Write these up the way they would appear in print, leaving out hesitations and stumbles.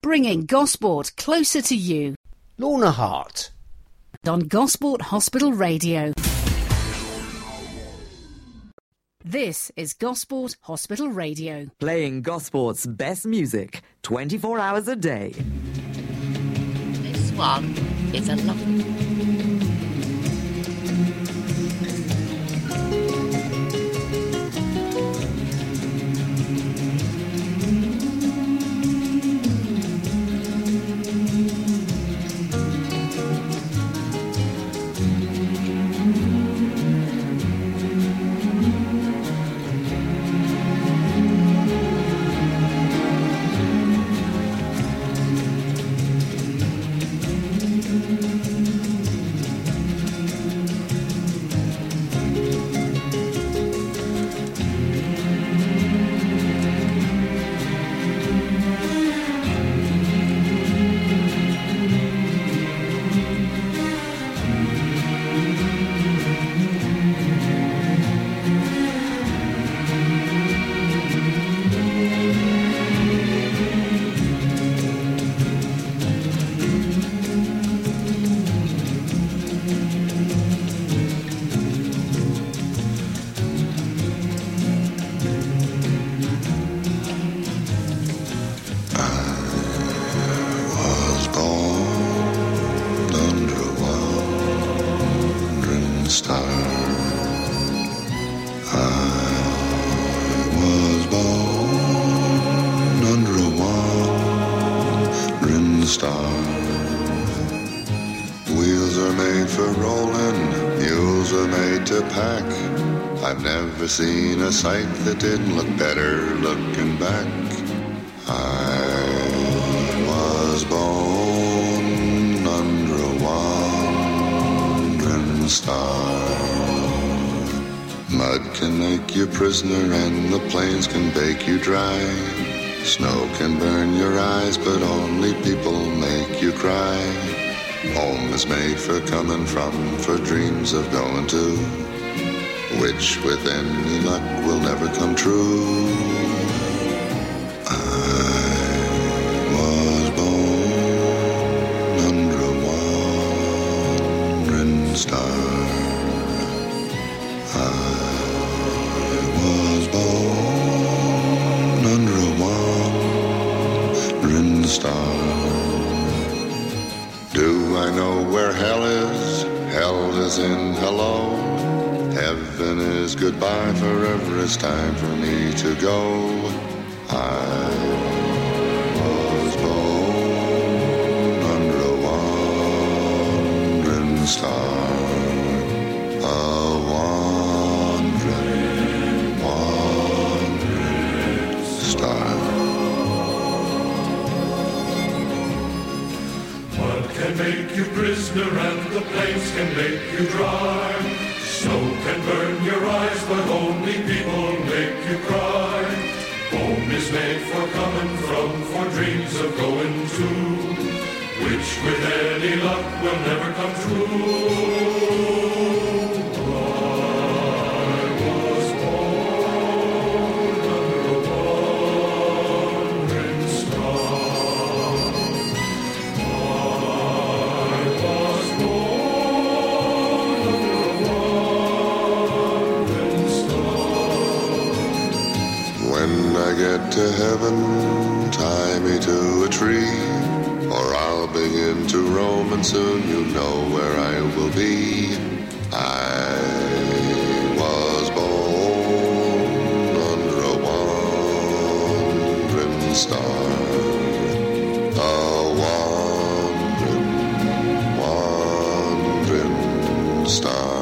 bringing Gosport closer to you. Lorna Hart. On Gosport Hospital Radio. This is Gosport Hospital Radio. Playing Gosport's best music 24 hours a day. This one is a lovely... Seen a sight that didn't look better looking back. I was born under a wandering star. Mud can make you prisoner and the plains can bake you dry. Snow can burn your eyes but only people make you cry. Home is made for coming from, for dreams of going to, which with any luck will never come true. I was born under a wandering star. I was born under a wandering star. Do I know where hell is? Hell is in hello. Heaven is goodbye, forever it's time for me to go. I was born under a wandering star. A wandering star. Mud can make you prisoner and the plains can make you dry. Snow can burn your eyes, but only people make you cry. Home is made for coming from, for dreams of going to, which with any luck will never come true. Get to heaven, tie me to a tree, or I'll begin to roam and soon you know where I will be. I was born under a wandering star. A wandering star.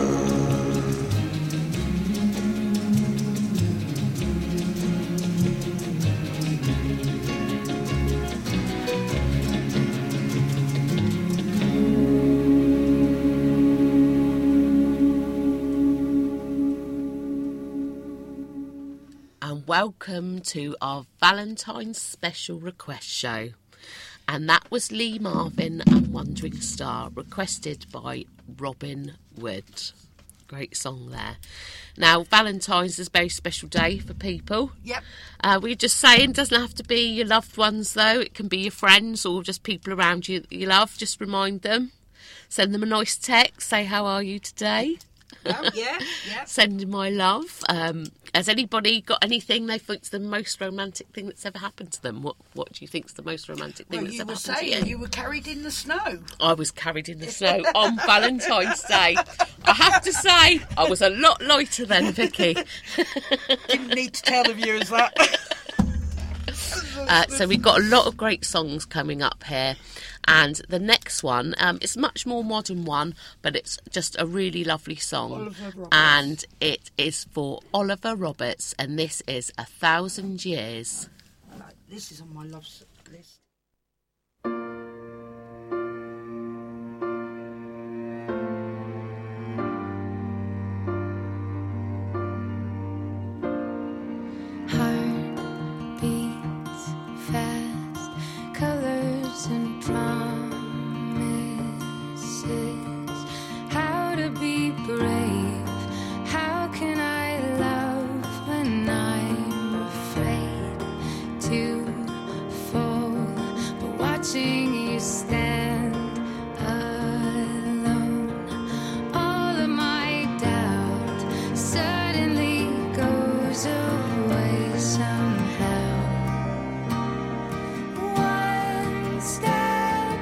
Welcome to our Valentine's special request show. And that was Lee Marvin and Wandering Star, requested by Robin Wood. great song there. Now, Valentine's is a very special day for people. Yep. We're just saying, it doesn't have to be your loved ones, though. It can be your friends or just people around you that you love. Just remind them. Send them a nice text. Say, how are you today? Oh, yeah. Send them my love. Has anybody got anything they think's the most romantic thing that's ever happened to them? What do you think's the most romantic thing that's ever happened to you? You were carried in the snow. I was carried in the snow on Valentine's Day. I have to say, I was a lot lighter then, Vicky. Didn't need to tell the viewers that. So we've got a lot of great songs coming up here. And the next one, it's a much more modern one, but it's just a really lovely song. Oliver Roberts. And it is for Oliver Roberts, and this is 1,000 Years. This is on my love list. Heart beats fast, colors and promises. How to be brave? How can I love when I'm afraid to fall? But watching you stand alone, all of my doubt suddenly goes away somehow. One step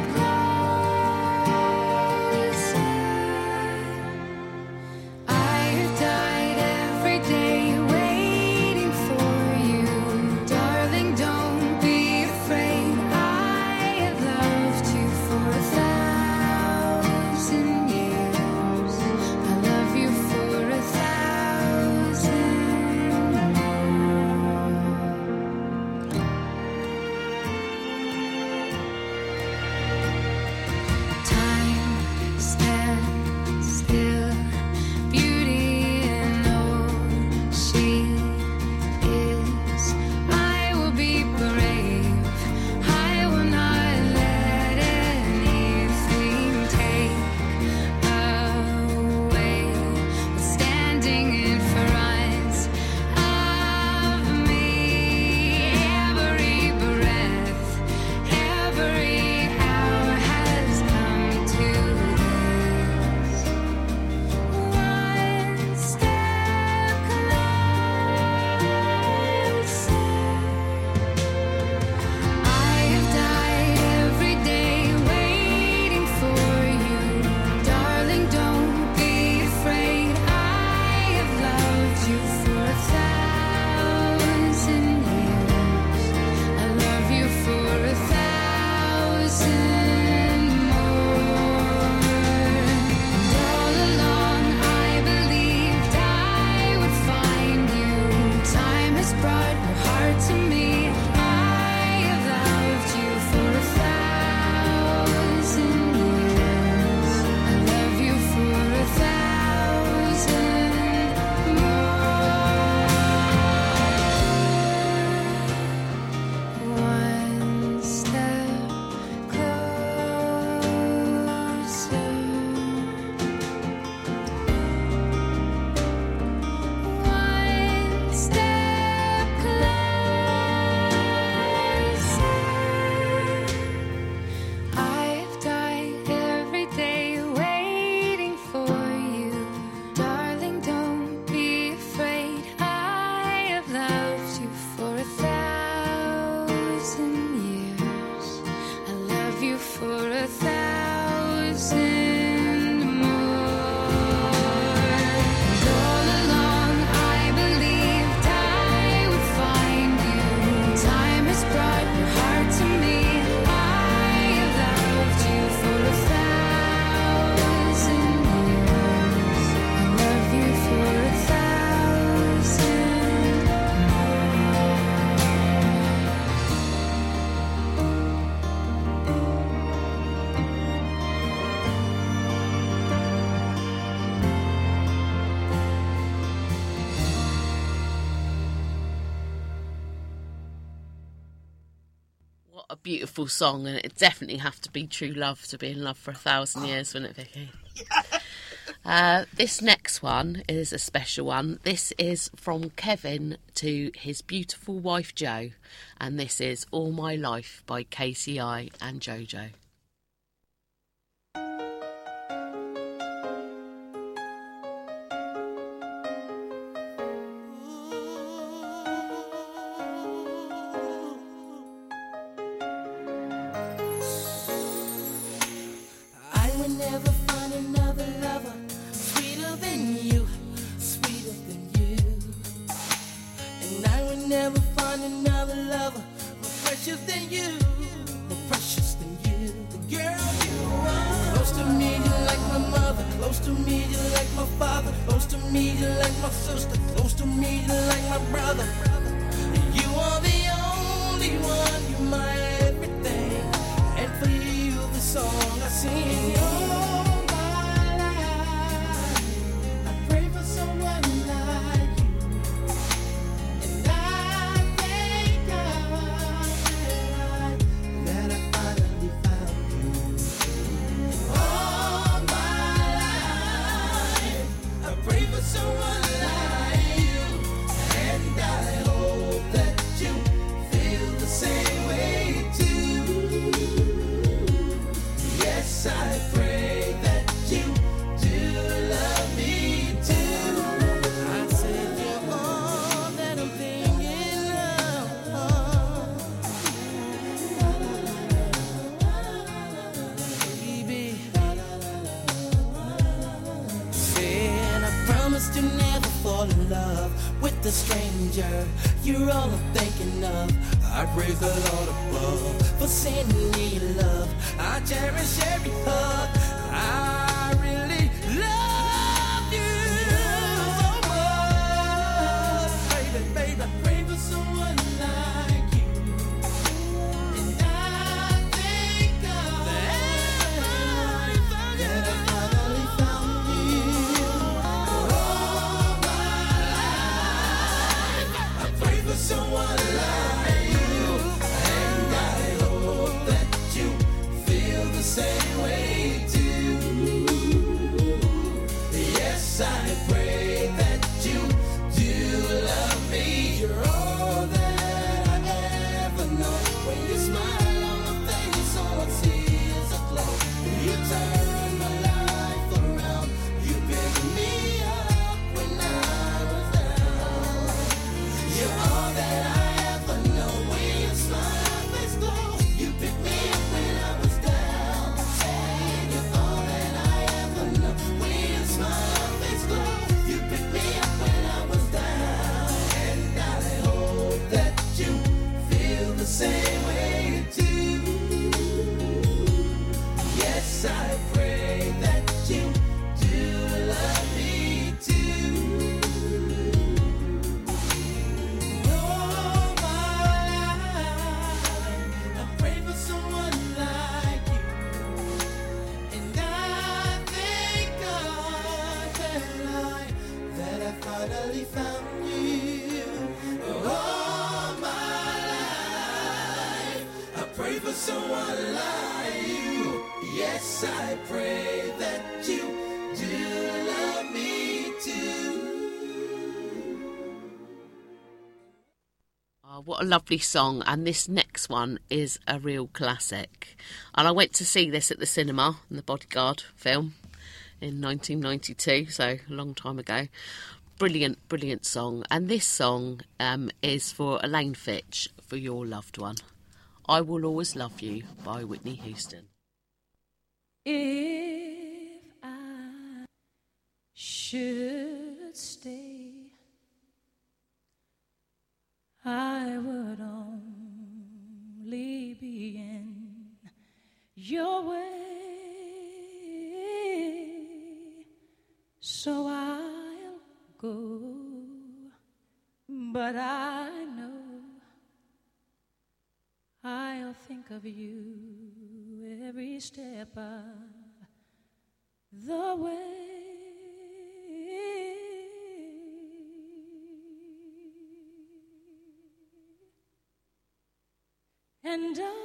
closer. I have died every day waiting for you. Darling, don't be afraid. I have loved you for 1,000 years. I love you for 1,000 more. Time stands still. Beauty in all she is. I will be brave. I will not let anything take away what's standing in front of me. Every breath, every hour has come to this. One step closer. I have died every day waiting for you. Darling, don't be afraid. I have loved you for 1,000 years. I love you for 1,000 more. And all along I believed I would find you. Time has brought your heart to me. I have loved you for 1,000 years. I love you for 1,000 more. One step closer. One step closer. I've died every day waiting for you. Darling, don't be afraid. I have loved you for 1,000 years. I love you for 1,000 more. And all along I believed I would find you. Time has brought your heart to me. I have loved you for 1,000 years. I love you for 1,000 What a beautiful song, and it definitely have to be true love to be in love for 1,000 years, wouldn't it, Vicky? This next one is a special one. This is from Kevin to his beautiful wife Jo, and this is All My Life by KCI and Jojo. I will never find another lover sweeter than you, sweeter than you. And I will never find another lover more precious than you, more precious than you. The girl you are. Close to me, you like my mother. Close to me, you like my father. Close to me, you like my sister. Close to me, you like my brother. You are the only one, you're my everything. And for you, the song I sing. All my life, I pray for someone like you. And I thank God that I finally found you. All my life, I pray for someone like you. And I hope that you feel the same way too. Yes, I pray that you do love me too. I said you're all that I'm thinking of, baby. Said I promised to never fall in love with a stranger. You're all I'm thinking of. I praise the Lord above for sending me love. I cherish every hug. I really love you so much, baby, baby. I pray for someone like you. And I thank God that I finally found you. All my life, I pray for someone like you. And I hope that you feel the same way too. Yes, I pray that you do love me. You're all that I ever know. When you smile on my face, all I see is a glow. You turn my life around. You pick me up when I was down. You're all that I ever know. When you smile, face glow. You pick me up when I was down. Say you're all that I ever know. When you smile, face glow. You pick me up when I was down. And I hope that you feel the same way too. Yes, I pray that you do love me too. All my life, I pray for someone like you. And I thank God that I finally found you. All my life, I pray for someone like you. Yes, I pray that you do love me too. Oh, what a lovely song. And this next one is a real classic. And I went to see this at the cinema in the Bodyguard film in 1992, so a long time ago. Brilliant, brilliant song. And this song is for Elaine Fitch, For Your Loved One. I Will Always Love You by Whitney Houston. If I should stay, I would only be in your way. So I'll go, but I know I'll think of you every step of the way. And I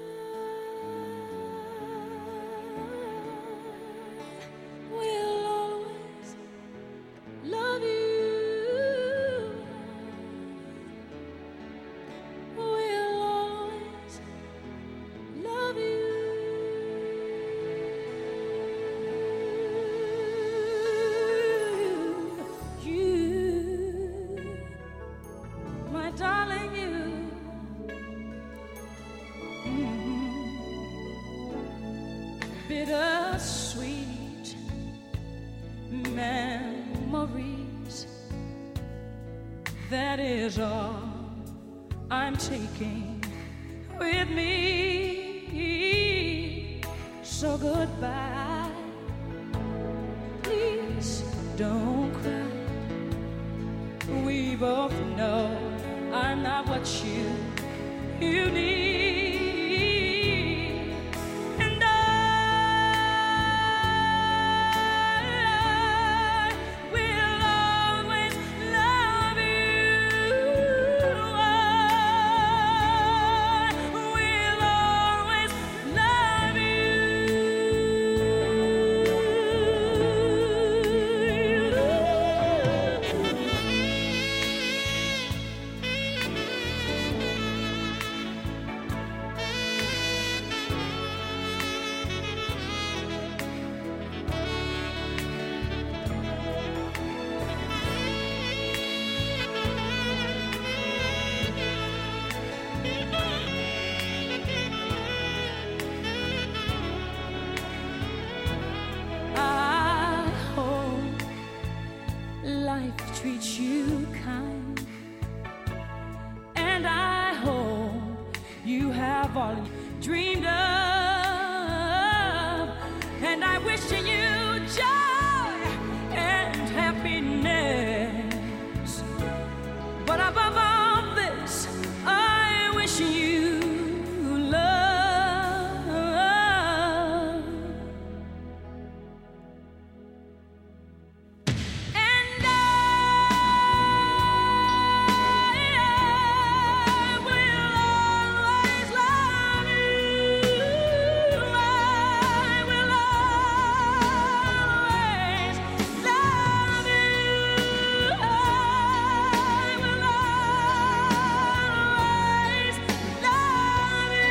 will bittersweet memories. That is all I'm taking with me. So goodbye. Please don't cry. We both know I'm not what you need. And I will always love you. I will always love I hope life treats you kind, and I hope you have all you dreamed of, and I wish you joy and happiness. But above all this, I wish you love. And I will always love you. I will always love you. I will always love you.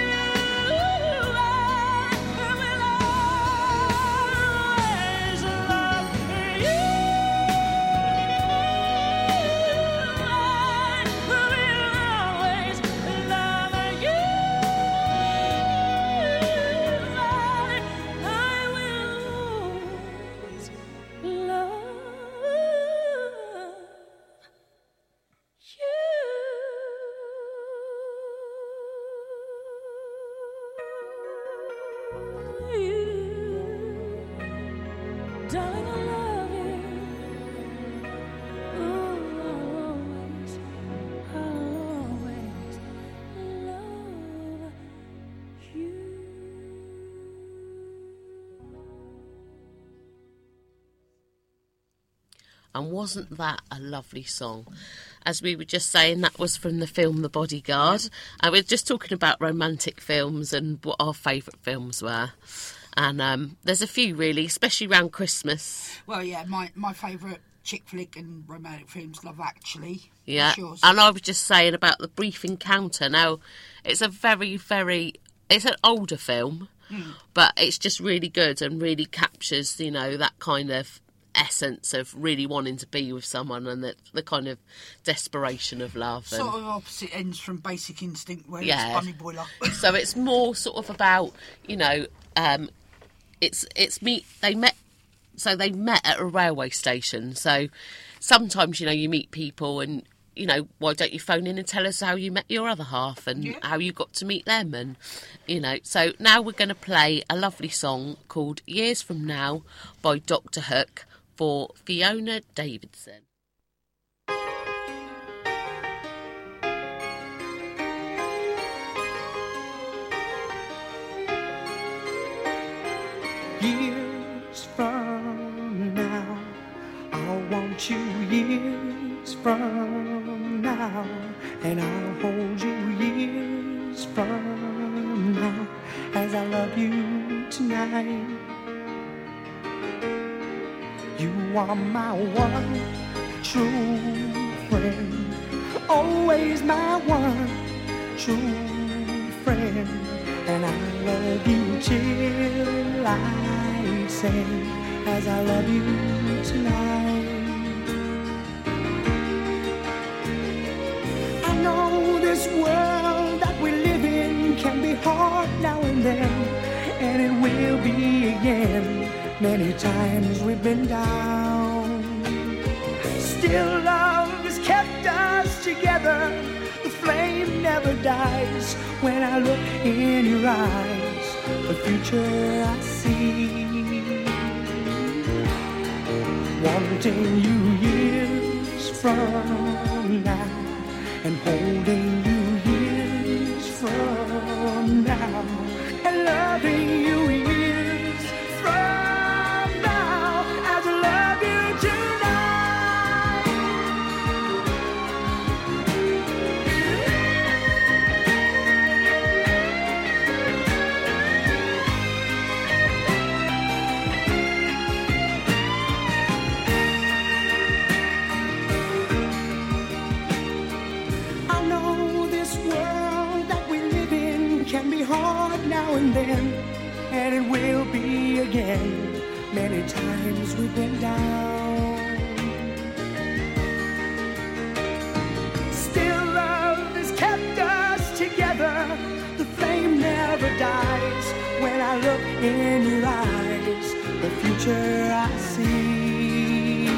Darling, I love you. Ooh, I'll always love you. And wasn't that a lovely song? As we were just saying, that was from the film The Bodyguard. And we're just talking about romantic films and what our favourite films were. And there's a few, really, especially around Christmas. Well, yeah, my favourite chick flick and romantic films, Love Actually. Yeah, What's yours? and I was just saying about The Brief Encounter. Now, it's a very, it's an older film, but it's just really good and really captures, you know, that kind of essence of really wanting to be with someone and the kind of desperation of love. And, Sort of opposite ends from Basic Instinct, where Yeah. it's Bunny Boiler. so it's more sort of about, you know, it's me. They met at a railway station. So sometimes, you know, you meet people and, you know, why don't you phone in and tell us how you met your other half and how you got to meet them, and, you know. So now we're going to play a lovely song called Years From Now by Dr. Hook for Fiona Davidson. Years from now, I'll want you years from now, and I'll hold you years from now, as I love you tonight. You are my one true friend, always my one true friend, and I love you till I say, as I love you tonight. I know this world that we live in can be hard now and then, and it will be Many times we've been down. Still love has kept us together. The flame never dies. When I look in your eyes, the future I see. Wanting you years from now, and holding you years from now, and loving you years from now, as I love you and then, and it will be again. Many times we've been down. Still love has kept us together. The flame never dies. When I look in your eyes, the future I see.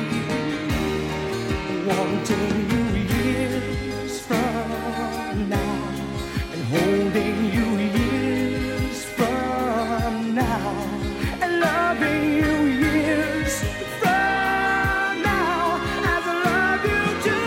Wanting you years from now, and holding you now, and loving you years from now, as I love you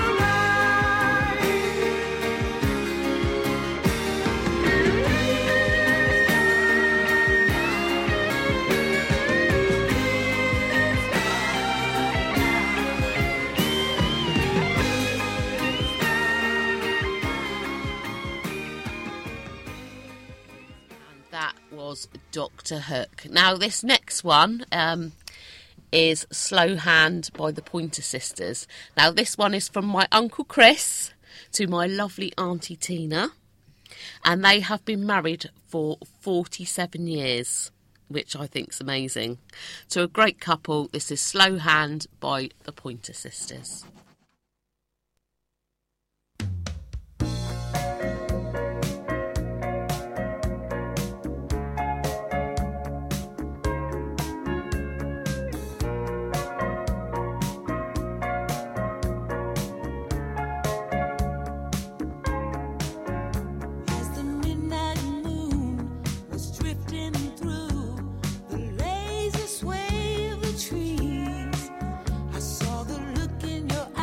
Dr. Hook. Now, this next one is Slow Hand by the Pointer Sisters. Now, this one is from my Uncle Chris to my lovely Auntie Tina, and they have been married for 47 years, which I think's amazing. To a great couple, this is Slow Hand by the Pointer Sisters. Sway of the trees, I saw the look in your eyes.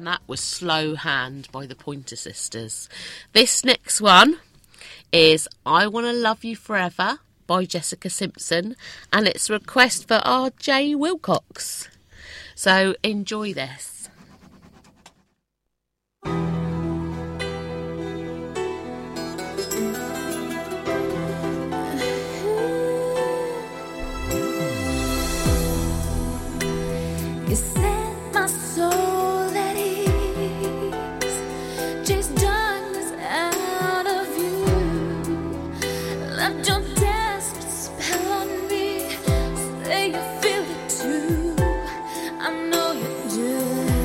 And that was Slow Hand by the Pointer Sisters. This next one is I Wanna Love You Forever by Jessica Simpson, and it's a request for R.J. Wilcox. So enjoy this. You set my soul at ease, chase darkness out of you, left your desperate spell on me, say you feel it too, I know you do.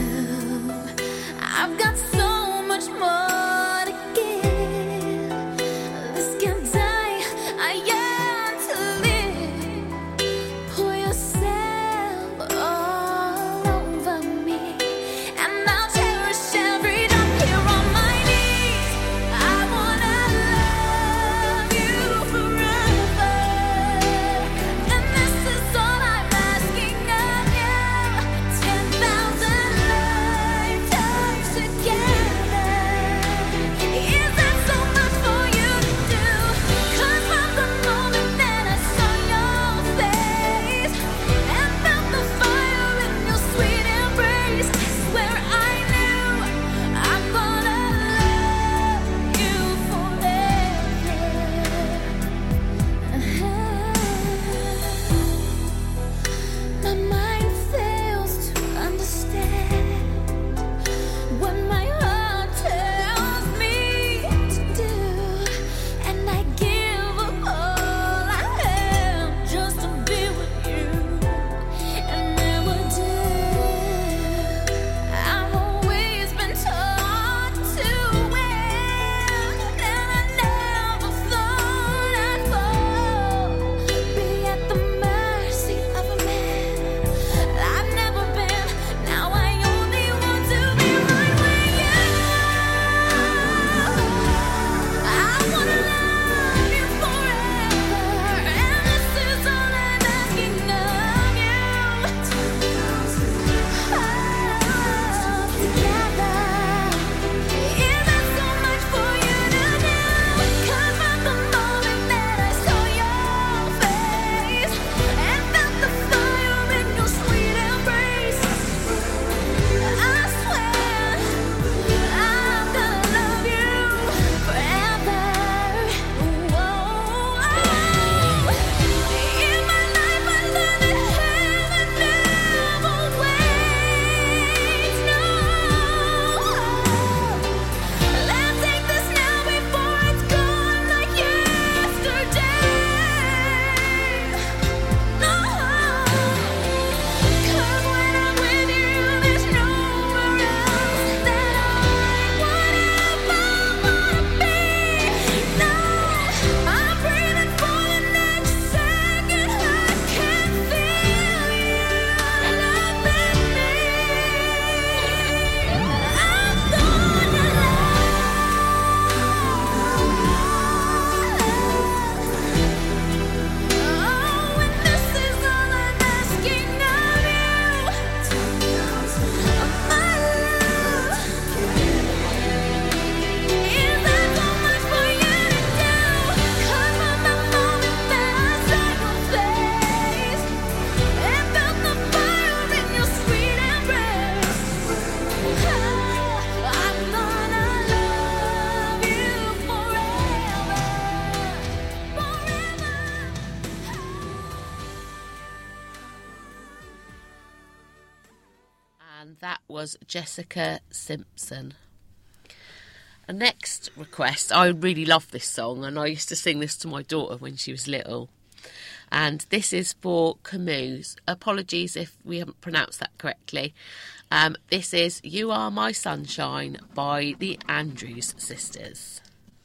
I've got so much more to give, this can't die, I yearn to live, pour yourself all over me, and I'll cherish every drop here on my knees. I wanna love you forever, and this is all I'm asking of you. 10,000 lifetimes together. Is that so much for you to do? 'Cause from the moment that I saw your face and felt the fire in your sweet embrace, I swear I knew I'm gonna love you forever. My mind fails to understand what my heart tells me to do, and I give up all I have just to be with you, and never do. I've always been taught to win, and I never thought I'd fall, be at the mercy of a man I've never been. Now I only want to be right where you are. I wanna love you forever, and this is all I'm asking of you. Together, is that so much for you to do? 'Cause from the moment that I saw your face and felt the fire in your sweet embrace, I swear I'm gonna love you forever. Whoa, in my life I learned that heaven never waits. No, let's take this now before it's gone like yesterday. No, 'cause when I'm with you, there's nowhere else that I would ever wanna be. No, I'm breathing for the next second. I can feel you loving me. I'm gonna oh, and this is all I'm asking of you. My love, is that so much for you to do? 'Cause from the moment that I saw your face and felt the fire in your sweet embrace, I'm gonna love you forever, forever. And that was Jessica Simpson. A next request, I really love this song, and I used to sing this to my daughter when she was little. And this is for Camus. Apologies if we haven't pronounced that correctly. This is You Are My Sunshine by the Andrews Sisters.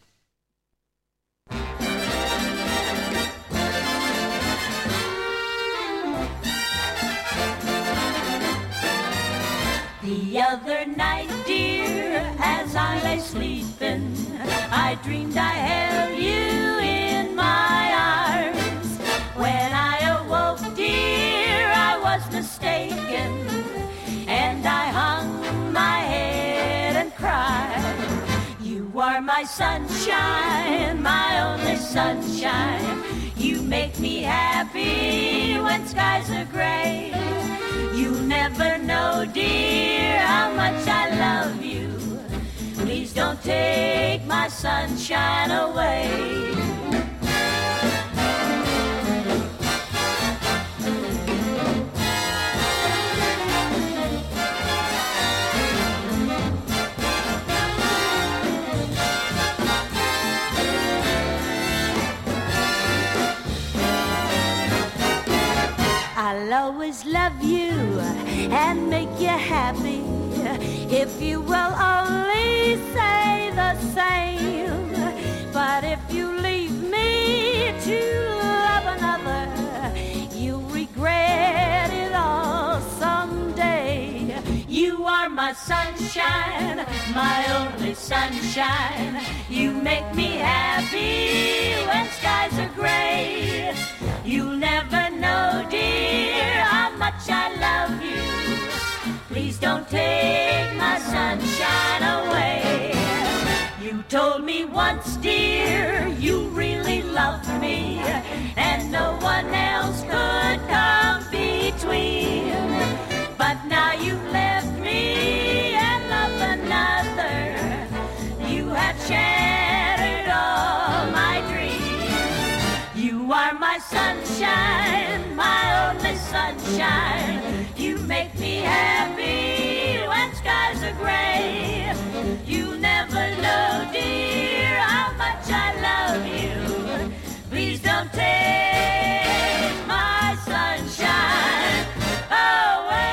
The other night, dear, as I lay sleeping, I dreamed I held you in my arms. When I awoke, dear, I was mistaken, and I hung my head You are my sunshine, my only sunshine. You make me happy when skies are gray. You'll never know, dear, how much I love you. Please don't take my sunshine away. I'll always love you and make you happy if you will only say the same. But if you leave me to love another, you'll regret it all someday. You are my sunshine, my only sunshine. You make me happy when skies are gray. You'll never know, dear, how much I love you. Please don't take my sunshine away. You told me once, dear, you really loved me, and no one else could come between. But now you've left me and love another. You have shattered all my dreams. You are my sunshine, my only sunshine. You make me happy when skies are gray. You never know, dear, how much I love you. Please don't take my sunshine away.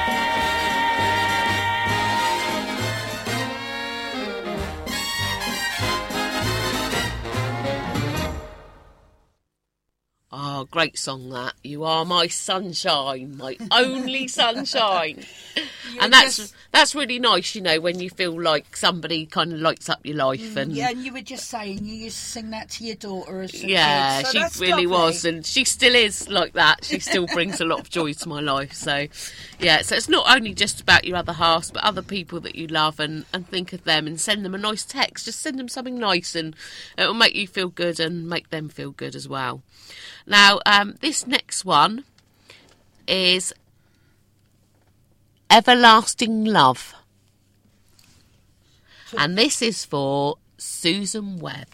Oh, great song that. You are my sunshine, my only sunshine. And that's really nice, you know, when you feel like somebody kind of lights up your life. And yeah, and you were just saying you used to sing that to your daughter as a yeah, kid, so she that's really lovely. was, and she still is like that. She still brings a lot of joy to my life. So, yeah, so it's not only just about your other halves, but other people that you love, and think of them and send them a nice text. Just send them something nice, and it will make you feel good and make them feel good as well. Now, this next one is Everlasting Love. And this is for Susan Webb.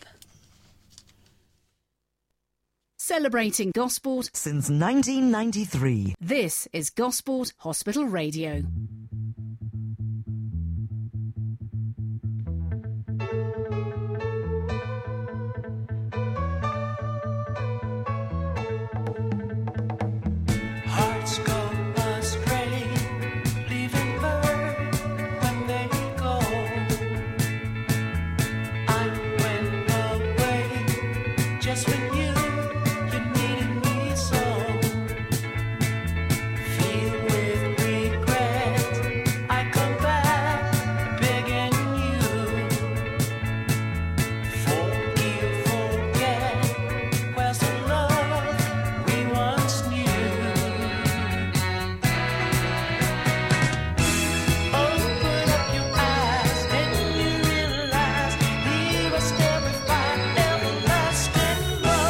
Celebrating Gosport Since 1993. This is Gosport Hospital Radio. Hearts go astray, leaving bird when they go. I went away just when you needed me so. Feel with regret, I come back begging you. Forgive, forget, where's the love we once knew? Open up your eyes, then you realize he was terrified, everlasting love.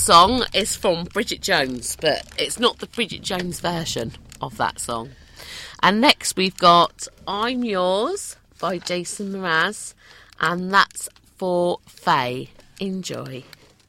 song is from Bridget Jones, but it's not the Bridget Jones version of that song. And next we've got I'm Yours by Jason Mraz, and that's for Faye. Enjoy.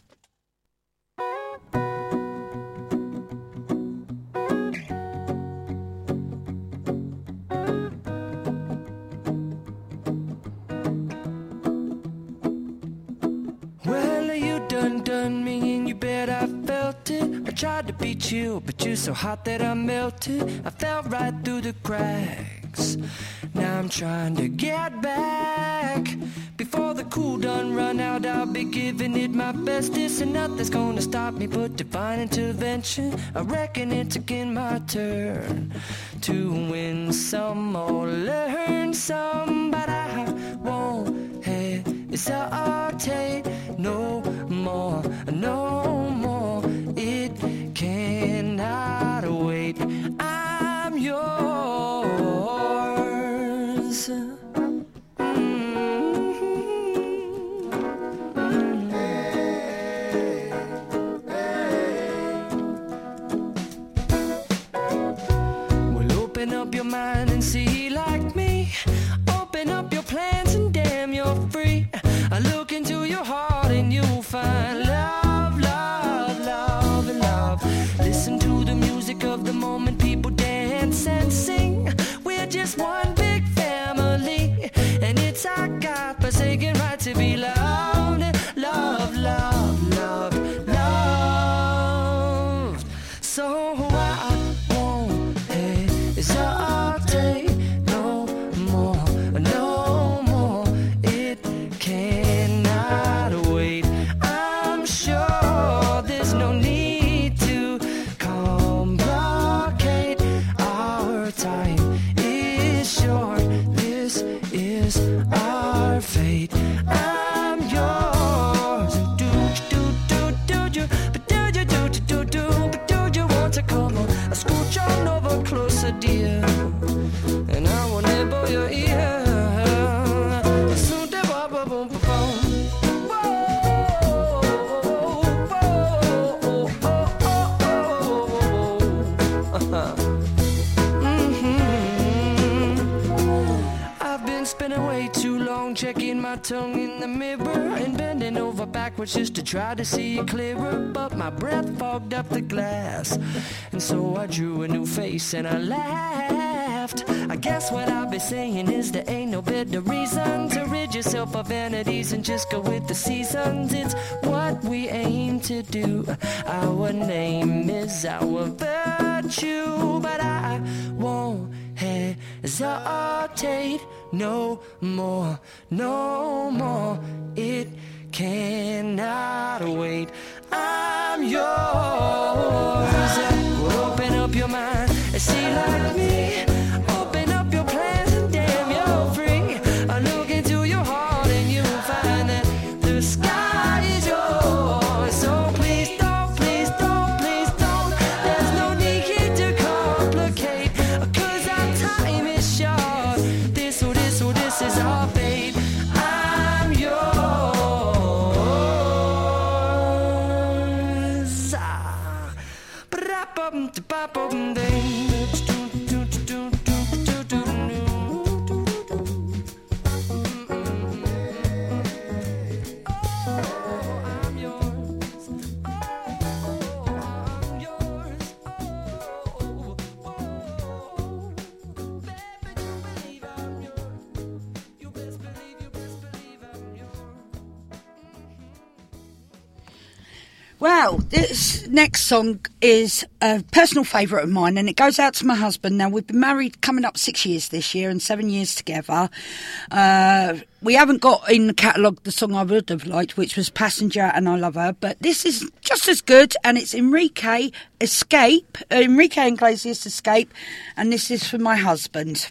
Well, you done me and you bet I felt it. I tried to beat you, but you're so hot that I melted. I fell right through the cracks. Now I'm trying to get back. Before the cool done run out, I'll be giving it my bestest, and nothing's gonna stop me but divine intervention. I reckon it's again my turn to win some or learn some, but I won't hesitate no more, no more. It cannot wait. I'm yours. Open up your mind and see like me. Open up your plans and damn, you're free. I look into your heart and you'll find love, love, love, and love. Listen to the music of the moment, people dance and sing. We're just one big family, and it's our God-forsaken right to be loved, love, love, love, love. So I won't hesitate no more, no more. It cannot wait. I'm sure there's no need to complicate. Our time is short. This is our fate. I'm yours. But do you want to come on? I scooch on over closer, dear, and I will nibble your ear. I've been spinning way too long, checking my tongue in the mirror and bending over backwards just to try to see it clearer, but my breath fogged up the glass, and so I drew a new face and I laughed. I guess what I'll be saying is there ain't no better reason to rid yourself of vanities and just go with the seasons. It's what we aim to do. Our name is our virtue, but I won't hesitate no more, no more. It cannot wait. I'm yours. Well, open up your mind and see like me. Open up your plans and damn, you're free. I look into your heart and you'll find that the sky is yours. So please don't, please don't, please don't. There's no need to complicate, 'cause our time is short. This is our fate. I'm yours. Well, this next song is a personal favourite of mine, and it goes out to my husband. Now, we've been married coming up 6 years this year and 7 years together. We haven't got in the catalogue the song I would have liked, which was Passenger and I Love Her, but this is just as good, and it's Enrique Iglesias Escape, and this is for my husband.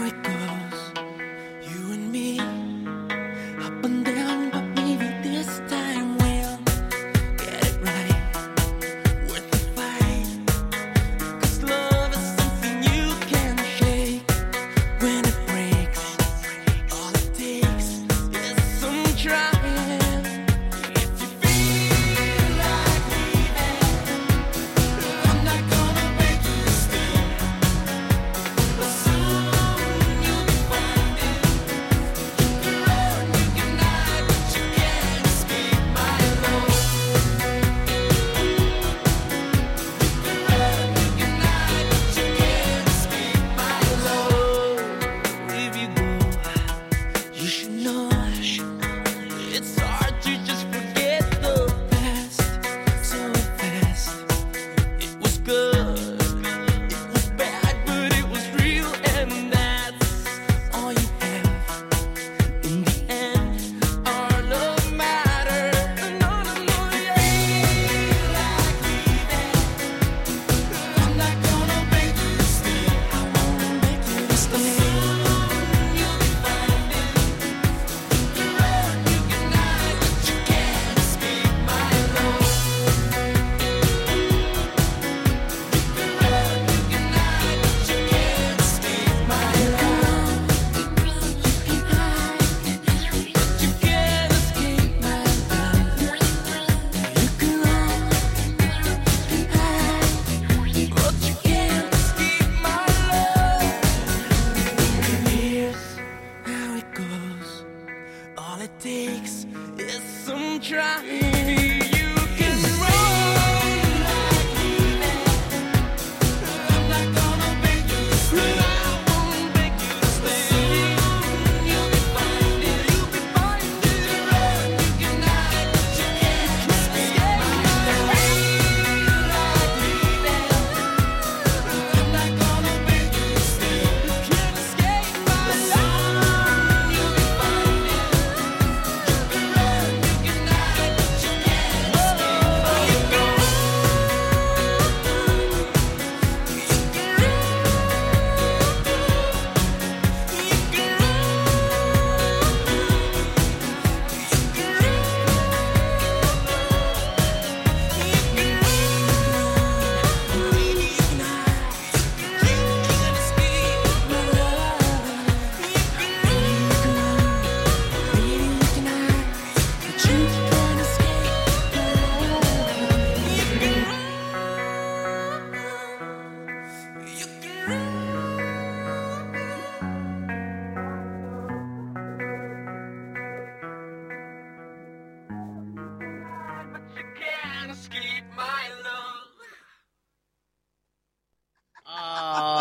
This time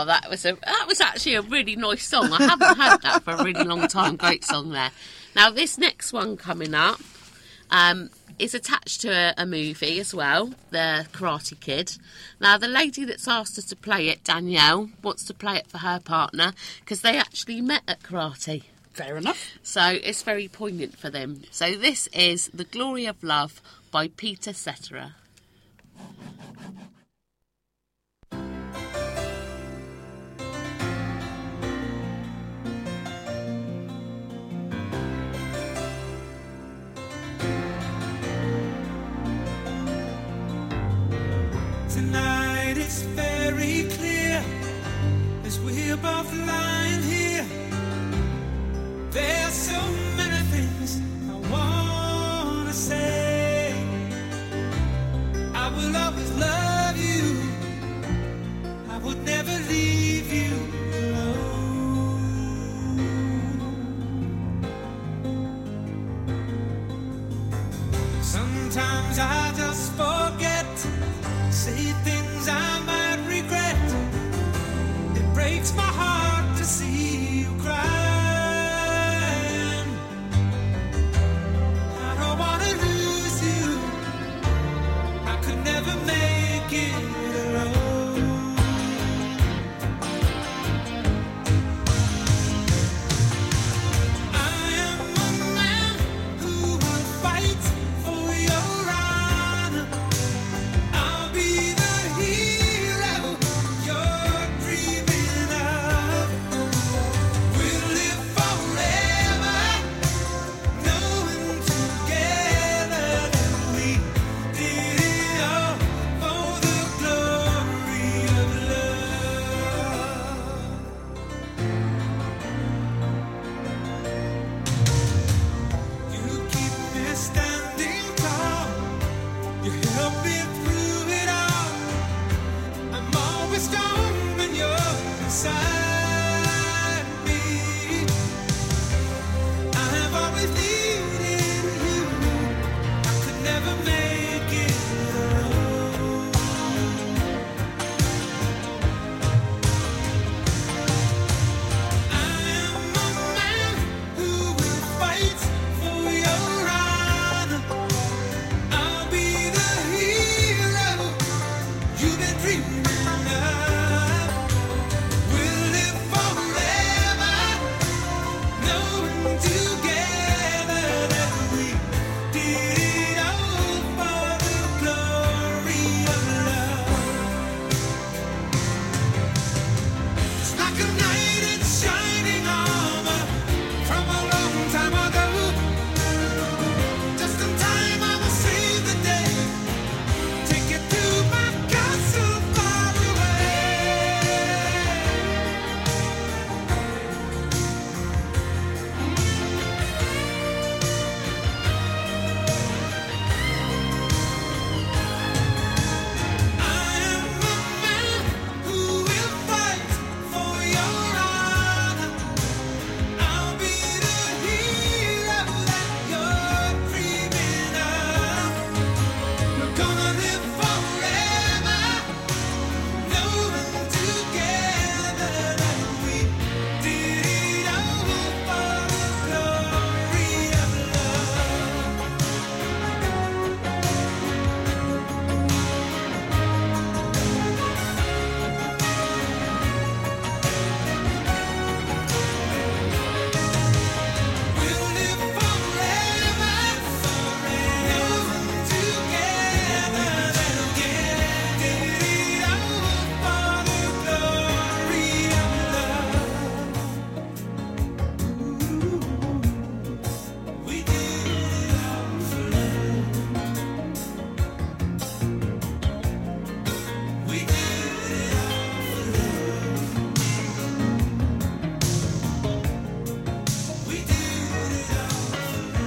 that was actually a really nice song. I haven't heard that for a really long time. Great song there. Now, this next one coming up is attached to a movie as well, The Karate Kid. Now, the lady that's asked us to play it, Danielle, wants to play it for her partner because they actually met at karate. Fair enough. So it's very poignant for them. So this is The Glory of Love by Peter Cetera. Tonight it's very clear as we're both lying here. There's so many things I wanna say. I will always love you. I would never leave you alone. Sometimes I just forget. Say things I might regret. It breaks my heart to see you crying. I don't wanna lose you. I could never make it alone. I am a man who will fight for your honor. I'll be the hero you're dreaming of. We'll live forever, knowing together that we did it all for the glory of love. You keep me standing tall. You help me through it all. I'm always strong when you're beside me. I have always needed you. I could never make it alone. I am a man who will fight for your honor. I'll be the hero you've been dreaming of. We'll live forever, knowing together that we did it all for the glory of love. It's like a knight in shining armor from a long time ago. Just in time, I will save the day. Take you to my castle far away. I am a man who will fight for your honor. I'll be the hero that you're dreaming of. We're gonna live forever, knowing together that we did it all for the glory of love. We'll live forever, knowing together that we did it all for the glory of love. We did it all for love. We did it all for love. We did it all for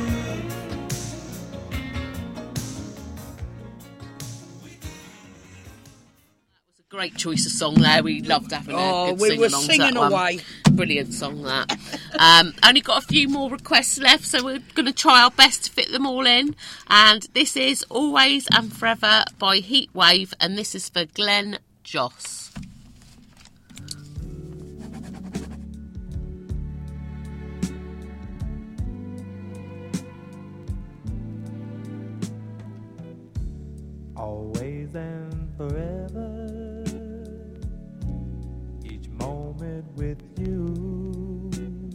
Great choice of song there. We loved having a good we were sing-along to singing that one. away. Brilliant song, that. Only got a few more requests left, so we're going to try our best to fit them all in. And this is Always and Forever by Heatwave, and this is for Glenn Joss. always and forever. Each moment with you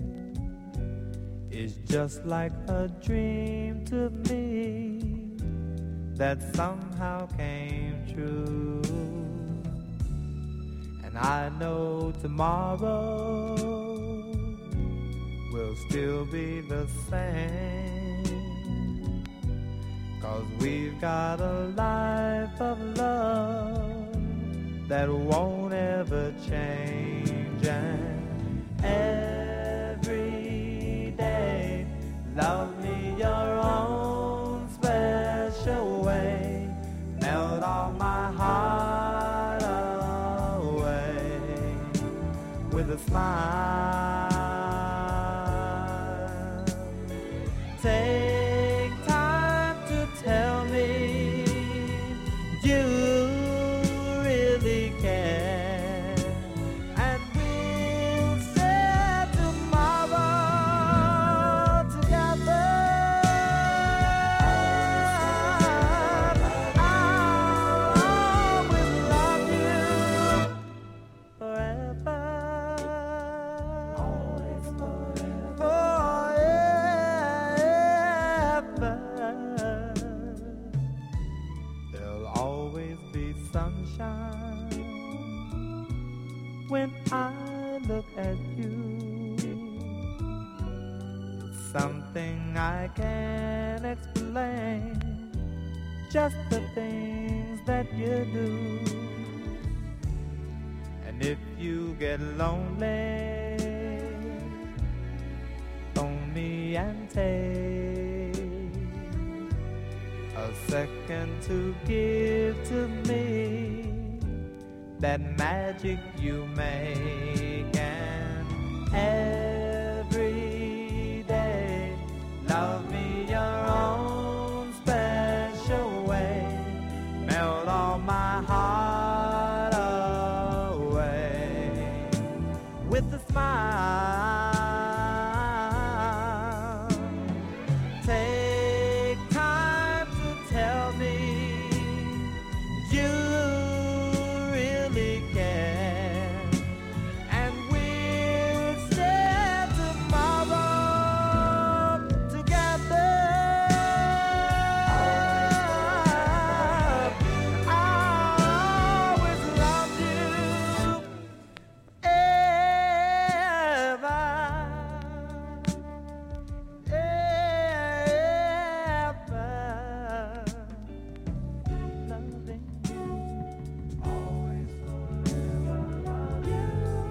is just like a dream to me that somehow came true. And I know tomorrow will still be the same, 'cause we've got a life of love that won't ever change. And every day, love me your own special way, melt all my heart away with a smile. Take time to tell me you really care, and we'll share tomorrow together. I'll always love you forever. Always forever. There'll always be sunshine when I look at you. Something I can't explain, just the things that you do. And if you get lonely, phone me and take a second to give to me that magic you make. And every day, love me your own special way, melt all my heart away with a smile. Take time to tell me you really care, and we'll share tomorrow together. I'll always love you ever, ever, loving you always forever, love you.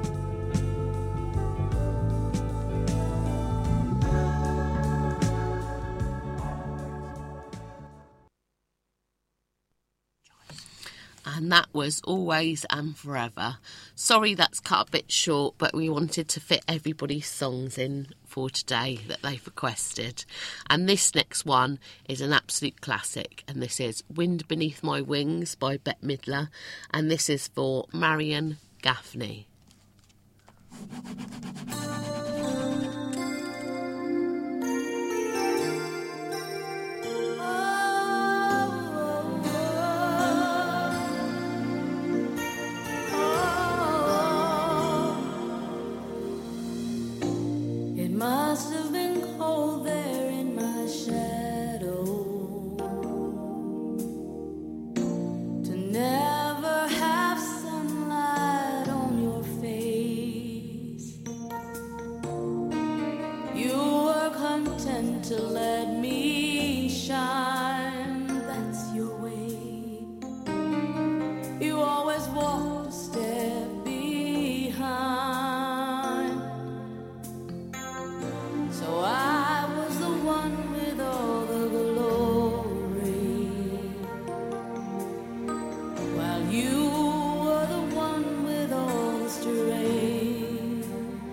And that was Always and Forever. Sorry that's cut a bit short, but we wanted to fit everybody's songs in for today that they've requested. And this next one is an absolute classic, and this is Wind Beneath My Wings by Bette Midler, and this is for Marion Gaffney. It must have been cold there in my shadow to never have sunlight on your face. You were content to let me shine, that's your way. You always walked a step behind. So I was the one with all the glory, while you were the one with all the strength.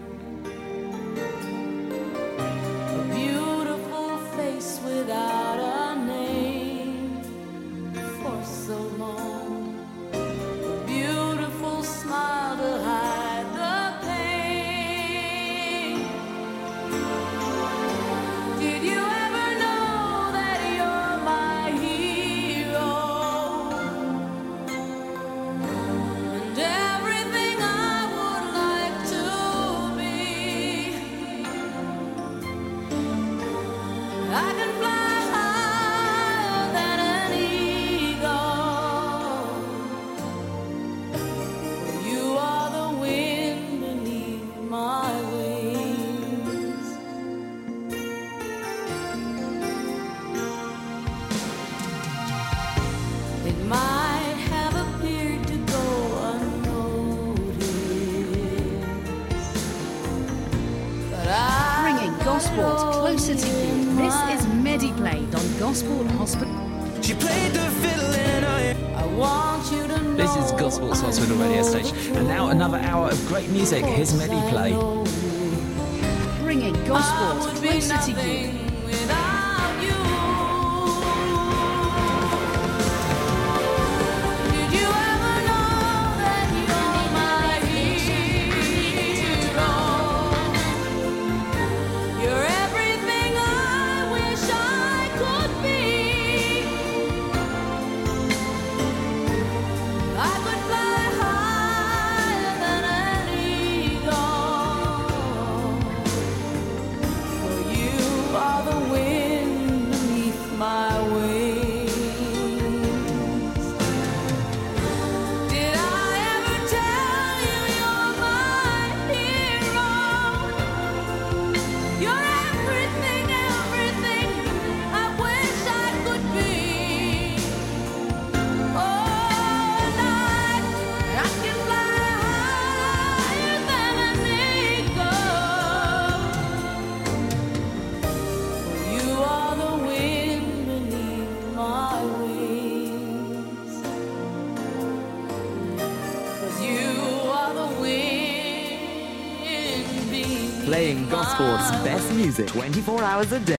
A beautiful face without a name for so long. A beautiful smile to hide the pain. Did you ever know that you're my hero? closer to you. This is Mediplayed on Gosport Hospital. She played the fiddle and I want you to know. This is Gospel's Hospital radio station. And now another hour of great music. Here's Mediplay. Bringing Gosport closer to you. Playing Gosport's best music 24 hours a day.